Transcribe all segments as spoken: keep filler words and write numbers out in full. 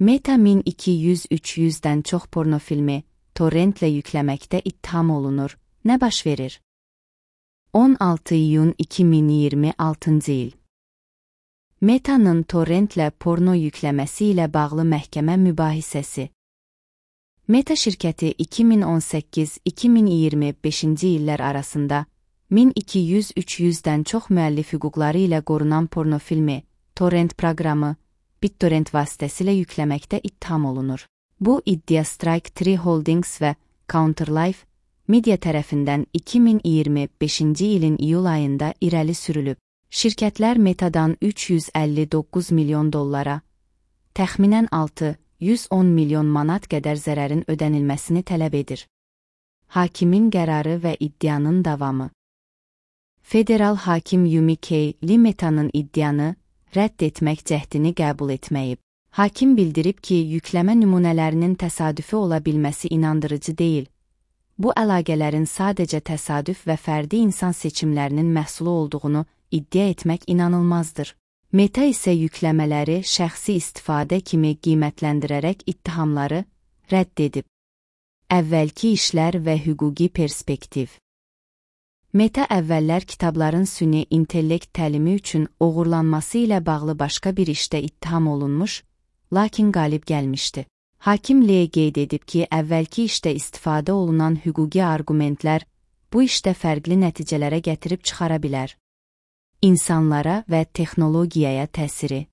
Meta min iki yüz üç yüzdən çox porno filmi torrentlə yükləməkdə ittiham olunur. Nə baş verir? on altı iyun iki min iyirmi altıncı il. Meta'nın torrentlə porno yükləməsi ilə bağlı məhkəmə mübahisəsi. Meta şirkəti iki min on səkkiz iki min iyirmi beşinci illər arasında min iki yüz üç yüzdən çox müəllif hüquqları ilə qorunan porno filmi, torrent proqramı, BitTorrent vasitəsilə yükləməkdə ittiham olunur. Bu iddia Strike üç Holdings və Counterlife Media tərəfindən iki min iyirmi beşinci ilin iyul ayında irəli sürülüb. Şirkətlər Meta'dan üç yüz əlli doqquz milyon dollara, təxminən altı yüz on milyon manat qədər zərərin ödənilməsini tələb edir. Hakimin qərarı və iddianın davamı. Federal hakim Yumi K. Lee Meta'nın iddianı rədd etmək cəhdini qəbul etməyib. Hakim bildirib ki, yükləmə nümunələrinin təsadüfi ola bilməsi inandırıcı deyil. Bu əlaqələrin sadəcə təsadüf və fərdi insan seçimlərinin məhsulu olduğunu iddia etmək inanılmazdır. Meta isə yükləmələri şəxsi istifadə kimi qiymətləndirərək ittihamları rədd edib. Əvvəlki işlər və hüquqi perspektiv. Meta əvvəllər kitabların süni intellekt təlimi üçün oğurlanması ilə bağlı başqa bir işdə ittiham olunmuş, lakin qalib gəlmişdi. Hakim Lee qeyd edib ki, əvvəlki işdə istifadə olunan hüquqi arqumentlər bu işdə fərqli nəticələrə gətirib çıxara bilər. İnsanlara və texnologiyaya təsiri.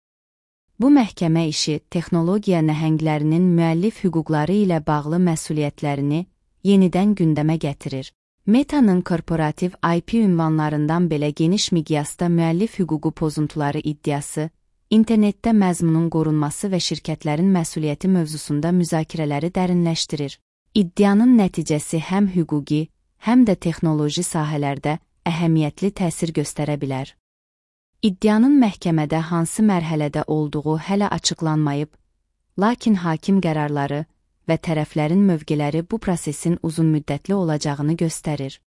Bu məhkəmə işi texnologiya nəhənglərinin müəllif hüquqları ilə bağlı məsuliyyətlərini yenidən gündəmə gətirir. Meta'nın korporativ I P ünvanlarından belə geniş miqyasda müəllif hüququ pozuntuları iddiası, internetdə məzmunun qorunması və şirkətlərin məsuliyyəti mövzusunda müzakirələri dərinləşdirir. İddianın nəticəsi həm hüquqi, həm də texnoloji sahələrdə əhəmiyyətli təsir göstərə bilər. İddianın məhkəmədə hansı mərhələdə olduğu hələ açıqlanmayıb, lakin hakim qərarları və tərəflərin mövqeləri bu prosesin uzunmüddətli olacağını göstərir.